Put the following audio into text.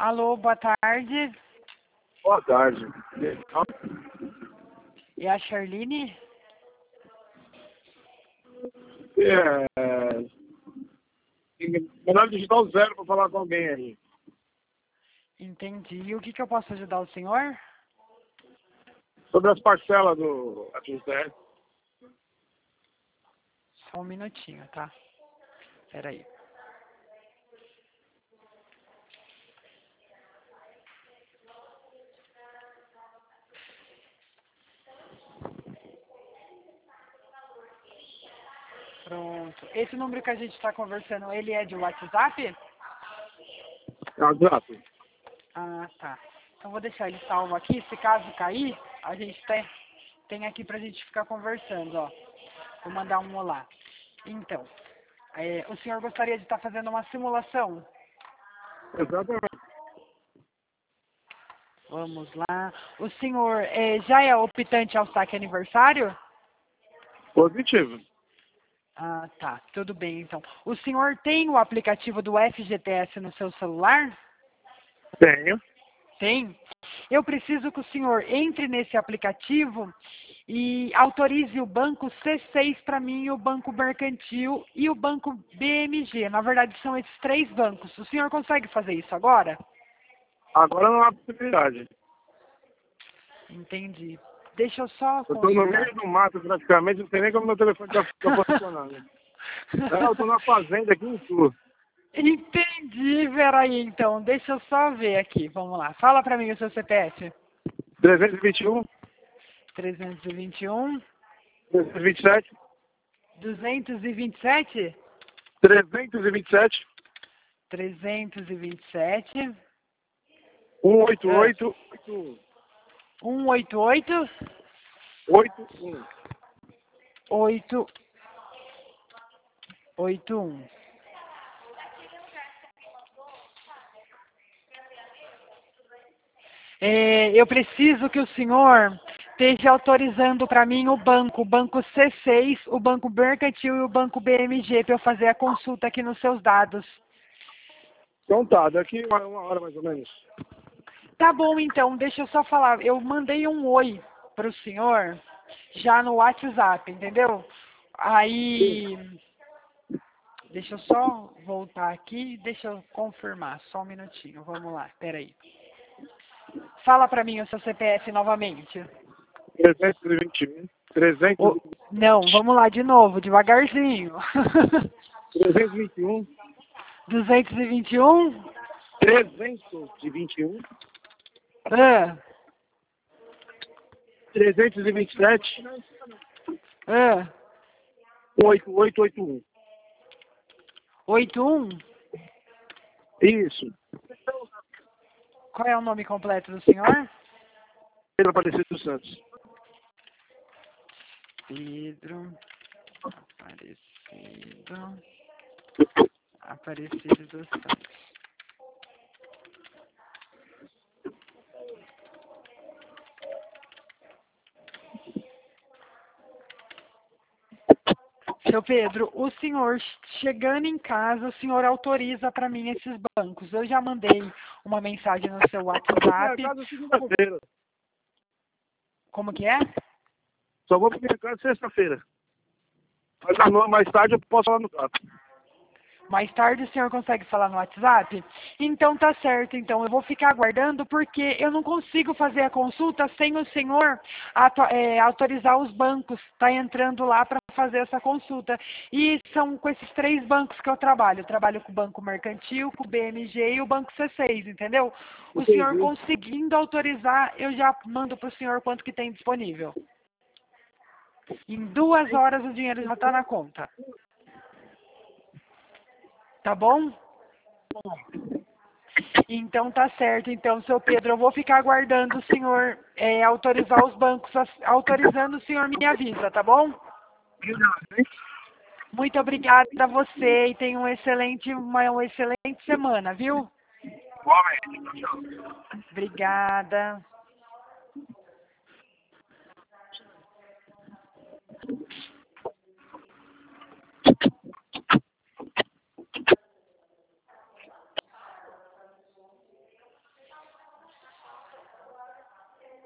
Alô, boa tarde. Boa tarde. É a Charline? Melhor digitar o 0 para falar com alguém aí. Entendi. E o que eu posso ajudar o senhor? Sobre as parcelas do ATCS. Só um minutinho, tá? Espera aí. Pronto. Esse número que a gente está conversando, ele é de WhatsApp? Exato. Ah, tá. Então vou deixar ele salvo aqui. Se caso cair, a gente tem aqui pra gente ficar conversando, ó. Vou mandar um olá. Então, o senhor gostaria de estar fazendo uma simulação? Exatamente. Vamos lá. O senhor já é optante ao saque aniversário? Positivo. Ah, tá. Tudo bem, então. O senhor tem o aplicativo do FGTS no seu celular? Tenho. Tem. Eu preciso que o senhor entre nesse aplicativo e autorize o banco C6 para mim, o Banco Mercantil e o Banco BMG. Na verdade, são esses 3 bancos. O senhor consegue fazer isso agora? Agora não há possibilidade. Entendi. Deixa eu só Eu estou no consultar. meio do mato praticamente, não sei nem como meu telefone está funcionando. Eu estou na fazenda aqui em Sul. Entendi, peraí então. Deixa eu só ver aqui. Vamos lá. Fala para mim o seu CPF. 321, 321, 327, 227, 327, 327, 188, 188, 81. 881. Eu preciso que o senhor esteja autorizando para mim o Banco C6, o Banco Mercantil e o Banco BMG para eu fazer a consulta aqui nos seus dados. Então tá, daqui uma hora mais ou menos. Tá bom, então, deixa eu só falar. Eu mandei um oi para o senhor já no WhatsApp, entendeu? Aí, deixa eu só voltar aqui, deixa eu confirmar, só um minutinho, vamos lá, peraí. Fala para mim o seu CPF novamente. 321, 300, Não, vamos lá de novo, devagarzinho. 321, 221, 321, ah, 327, ah, 8881. 81. Isso. Qual é o nome completo do senhor? Pedro Aparecido dos Santos. Pedro Aparecido dos Santos. Seu Pedro, o senhor chegando em casa, o senhor autoriza para mim esses bancos. Eu já mandei uma mensagem no seu WhatsApp. Minha casa segunda-feira. Como que é? Só vou para minha casa sexta-feira. Mas à noite, mais tarde eu posso falar no gato. Mais tarde o senhor consegue falar no WhatsApp? Então tá certo, então eu vou ficar aguardando porque eu não consigo fazer a consulta sem o senhor autorizar os bancos. Tá entrando lá para fazer essa consulta. E são com esses 3 bancos que eu trabalho. Eu trabalho com o Banco Mercantil, com o BMG e o Banco C6, entendeu? O senhor conseguindo autorizar, eu já mando para o senhor quanto que tem disponível. Em 2 horas o dinheiro já está na conta. Tá bom? Então tá certo. Então, seu Pedro, eu vou ficar aguardando o senhor autorizar os bancos. Autorizando, o senhor me avisa, tá bom? Muito obrigada a você e tenha uma excelente semana, viu? Obrigada.